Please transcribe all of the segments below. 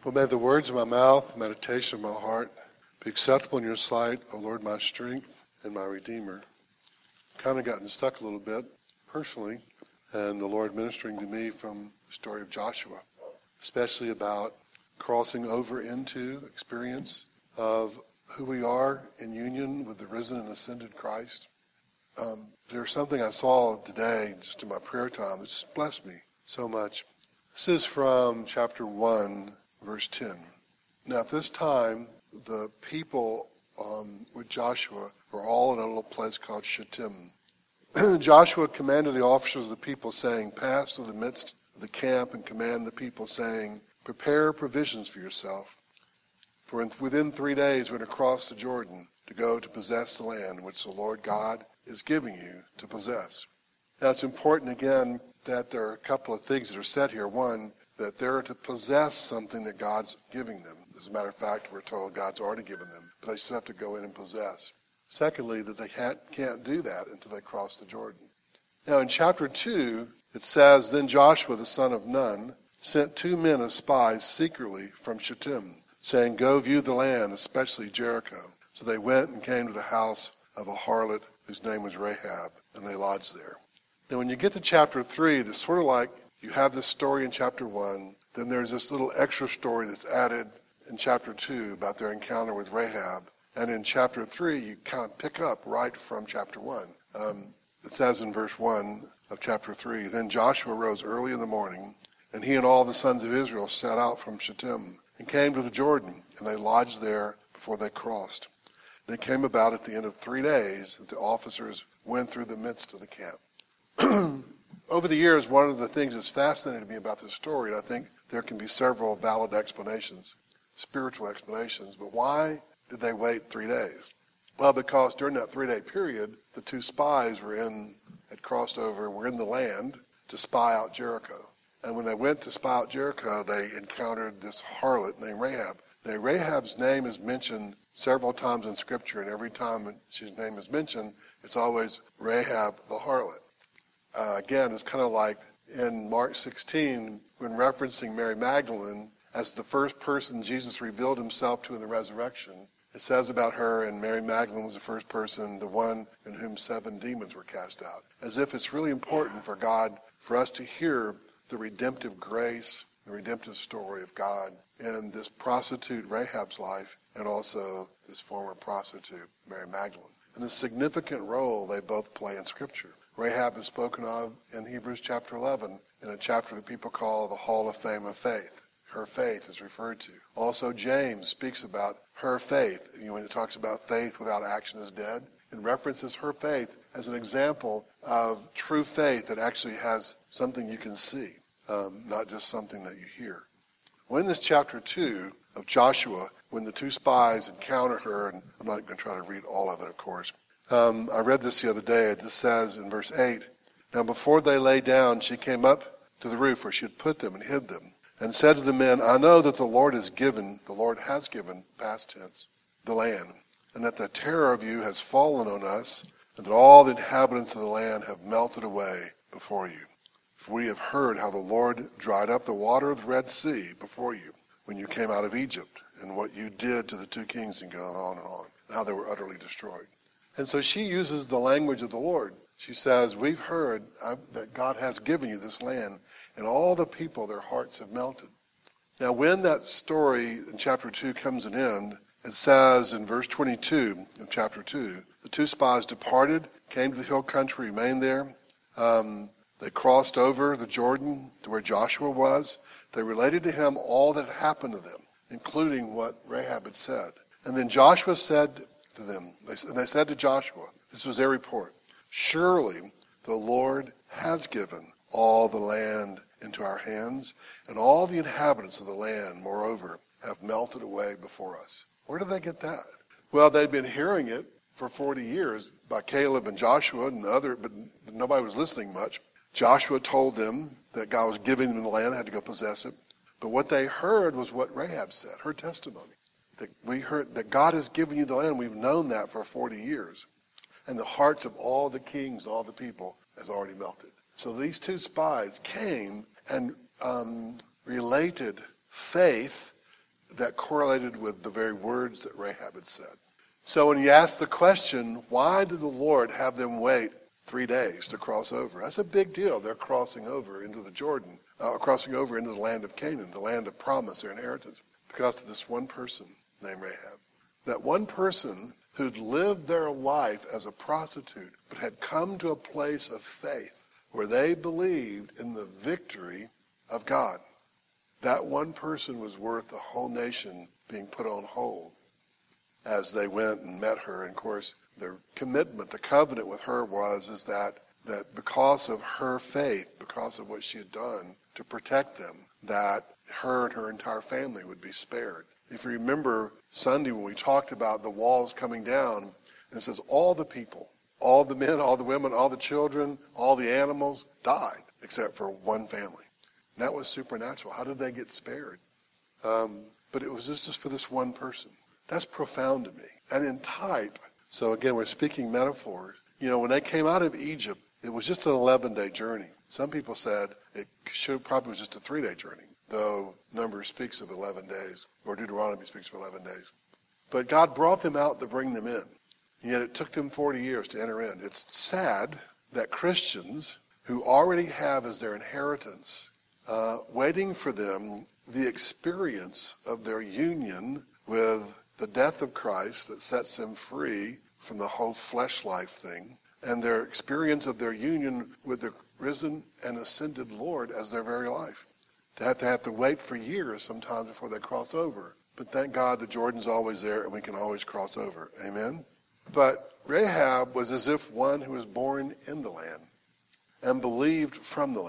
Well, may the words of my mouth, the meditation of my heart be acceptable in your sight, O Lord, my strength and my Redeemer. Kind of gotten stuck a little bit personally, and the Lord ministering to me from the story of Joshua, especially about crossing over into experience of who we are in union with the risen and ascended Christ. There's something I saw today just in my prayer time that just blessed me so much. This is from chapter 1, verse 10. Now at this time, the people with Joshua were all in a little place called Shittim. Joshua commanded the officers of the people, saying, "Pass through the midst of the camp and command the people, saying, prepare provisions for yourself. For within 3 days we're going to cross the Jordan to go to possess the land which the Lord God is giving you to possess." Now it's important again that there are a couple of things that are said here. One, that they're to possess something that God's giving them. As a matter of fact, we're told God's already given them, but they still have to go in and possess. Secondly, that they can't do that until they cross the Jordan. Now in chapter 2, it says, "Then Joshua the son of Nun sent 2 men as spies secretly from Shittim, saying, 'Go view the land, especially Jericho.' So they went and came to the house of a harlot whose name was Rahab, and they lodged there." Now when you get to chapter 3, it's sort of like you have this story in chapter 1, then there's this little extra story that's added in chapter 2 about their encounter with Rahab. And in chapter 3, you kind of pick up right from chapter 1. It says in verse 1 of chapter 3, "Then Joshua rose early in the morning, and he and all the sons of Israel set out from Shittim, and came to the Jordan, and they lodged there before they crossed. And it came about at the end of 3 days that the officers went through the midst of the camp." Over the years, one of the things that's fascinated me about this story, and I think there can be several valid explanations, spiritual explanations, but why did they wait 3 days? Well, because during that 3-day period, the 2 spies had crossed over, were in the land to spy out Jericho. And when they went to spy out Jericho, they encountered this harlot named Rahab. Now, Rahab's name is mentioned several times in Scripture, and every time his name is mentioned, it's always Rahab the harlot. Again, it's kind of like in Mark 16, when referencing Mary Magdalene as the first person Jesus revealed himself to in the resurrection. It says about her, and Mary Magdalene was the first person, the one in whom 7 demons were cast out. As if it's really important for us to hear the redemptive grace, the redemptive story of God in this prostitute Rahab's life, and also this former prostitute, Mary Magdalene. And the significant role they both play in Scripture. Rahab is spoken of in Hebrews chapter 11, in a chapter that people call the Hall of Fame of Faith. Her faith is referred to. Also, James speaks about her faith. When it talks about faith without action is dead, it references her faith as an example of true faith that actually has something you can see, not just something that you hear. Well, in this chapter 2 of Joshua, when the 2 spies encounter her, and I'm not going to try to read all of it, of course. I read this the other day. It just says in verse 8, "Now before they lay down, she came up to the roof where she had put them and hid them, and said to the men, 'I know that the Lord has given, past tense, the land, and that the terror of you has fallen on us, and that all the inhabitants of the land have melted away before you. For we have heard how the Lord dried up the water of the Red Sea before you when you came out of Egypt, and what you did to the 2 kings,' and go on, and how they were utterly destroyed." And so she uses the language of the Lord. She says, "We've heard that God has given you this land, and all the people, their hearts have melted." Now, when that story in chapter 2 comes to an end, it says in verse 22 of chapter 2, "The 2 spies departed, came to the hill country, remained there. They crossed over the Jordan to where Joshua was. They related to him all that had happened to them, including what Rahab had said. And then Joshua said to them, they said to Joshua," this was their report, "Surely the Lord has given all the land into our hands, and all the inhabitants of the land, moreover, have melted away before us." Where did they get that? Well, they'd been hearing it for 40 years by Caleb and Joshua and but nobody was listening much. Joshua told them that God was giving them the land, they had to go possess it. But what they heard was what Rahab said, her testimony. That we heard that God has given you the land. We've known that for 40 years. And the hearts of all the kings and all the people has already melted. So these 2 spies came and related faith that correlated with the very words that Rahab had said. So when you ask the question, why did the Lord have them wait 3 days to cross over? That's a big deal. They're crossing over into the Jordan, crossing over into the land of Canaan, the land of promise, their inheritance, because of this one person named Rahab. That one person who'd lived their life as a prostitute, but had come to a place of faith where they believed in the victory of God. That one person was worth the whole nation being put on hold as they went and met her. And of course, their commitment, the covenant with her is that because of her faith, because of what she had done to protect them, that her and her entire family would be spared. If you remember Sunday when we talked about the walls coming down, and it says all the people, all the men, all the women, all the children, all the animals died, except for one family. And that was supernatural. How did they get spared? But it was just for this one person. That's profound to me. And in type, so again, we're speaking metaphors. When they came out of Egypt, it was just an 11-day journey. Some people said it probably was just a 3-day journey, though Numbers speaks of 11 days, or Deuteronomy speaks of 11 days. But God brought them out to bring them in. And yet it took them 40 years to enter in. It's sad that Christians who already have as their inheritance, waiting for them, the experience of their union with the death of Christ that sets them free from the whole flesh life thing, and their experience of their union with the risen and ascended Lord as their very life. To have to wait for years sometimes before they cross over. But thank God the Jordan's always there and we can always cross over. Amen? But Rahab was as if one who was born in the land and believed from the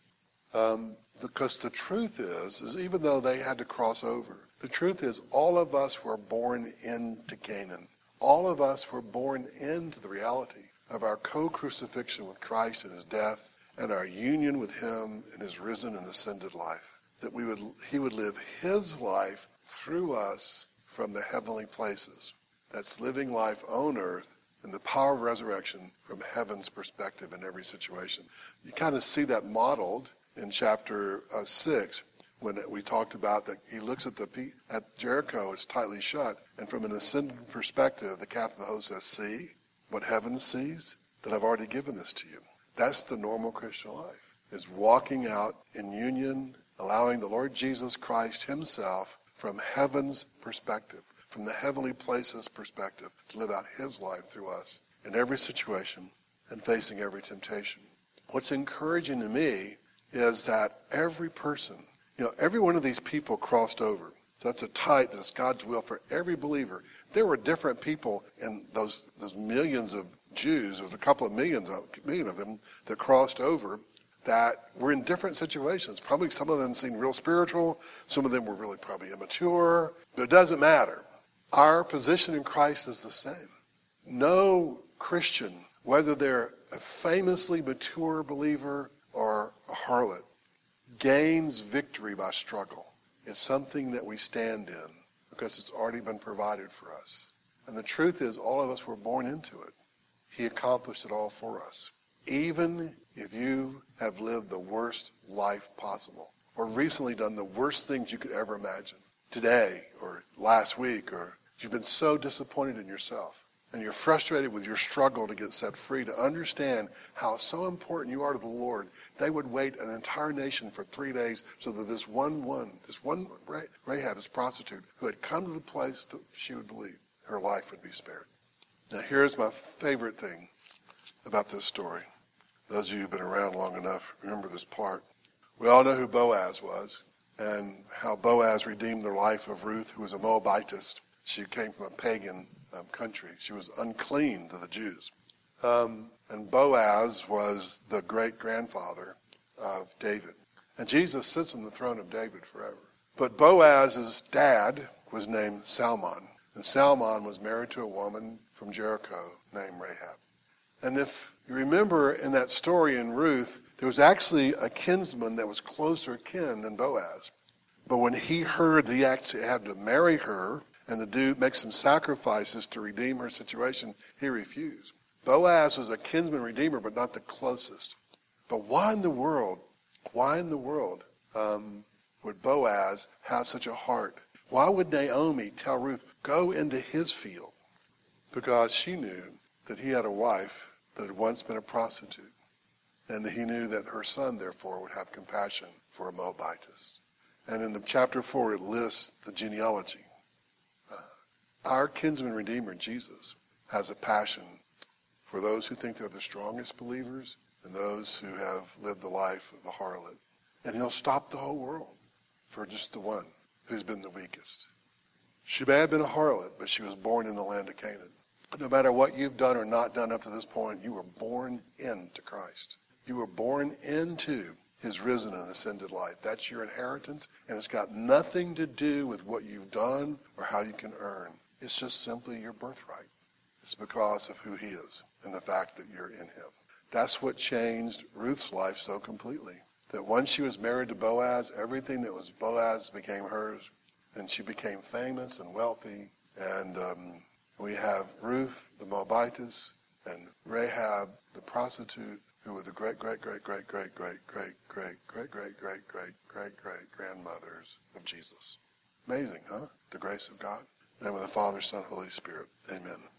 land. Because the truth is even though they had to cross over, the truth is all of us were born into Canaan. All of us were born into the reality of our co-crucifixion with Christ in his death and our union with him in his risen and ascended life. That he would live his life through us from the heavenly places. That's living life on earth in the power of resurrection from heaven's perspective in every situation. You kind of see that modeled in chapter 6 when we talked about that he looks at Jericho, it's tightly shut, and from an ascended perspective, the captain of the host says, see what heaven sees, that I've already given this to you. That's the normal Christian life, is walking out in union, allowing the Lord Jesus Christ himself from heaven's perspective, from the heavenly places perspective, to live out his life through us in every situation and facing every temptation. What's encouraging to me is that every person, every one of these people crossed over. So that's a type that it's God's will for every believer. There were different people in those millions of Jews, there was a couple of million of them that crossed over that were in different situations. Probably some of them seemed real spiritual. Some of them were really probably immature. But it doesn't matter. Our position in Christ is the same. No Christian, whether they're a famously mature believer or a harlot, gains victory by struggle. It's something that we stand in because it's already been provided for us. And the truth is, all of us were born into it. He accomplished it all for us. Even if you have lived the worst life possible, or recently done the worst things you could ever imagine, today or last week, or you've been so disappointed in yourself, and you're frustrated with your struggle to get set free, to understand how so important you are to the Lord, they would wait an entire nation for 3 days so that this one Rahab, this prostitute, who had come to the place that she would believe, her life would be spared. Now here's my favorite thing about this story. Those of you who've been around long enough, remember this part. We all know who Boaz was and how Boaz redeemed the life of Ruth, who was a Moabitess. She came from a pagan country. She was unclean to the Jews. And Boaz was the great-grandfather of David. And Jesus sits on the throne of David forever. But Boaz's dad was named Salmon. And Salmon was married to a woman from Jericho named Rahab. And if you remember in that story in Ruth, there was actually a kinsman that was closer kin than Boaz. But when he heard he actually had to marry her and the dude make some sacrifices to redeem her situation, he refused. Boaz was a kinsman redeemer, but not the closest. But why in the world would Boaz have such a heart Why would Naomi tell Ruth, go into his field? Because she knew that he had a wife that had once been a prostitute, and that he knew that her son, therefore, would have compassion for a Moabitess. And in the chapter 4, it lists the genealogy. Our kinsman redeemer, Jesus, has a passion for those who think they're the strongest believers and those who have lived the life of a harlot. And he'll stop the whole world for just the one who's been the weakest. She may have been a harlot, but she was born in the land of Canaan. No matter what you've done or not done up to this point, you were born into Christ. You were born into his risen and ascended life. That's your inheritance, and it's got nothing to do with what you've done or how you can earn. It's just simply your birthright. It's because of who he is and the fact that you're in him. That's what changed Ruth's life so completely. That once she was married to Boaz, everything that was Boaz became hers, and she became famous and wealthy. And we have Ruth the Moabitess and Rahab the prostitute, who were the great grandmothers of Jesus. Amazing, huh? The grace of God. In the name of the Father, Son, Holy Spirit. Amen.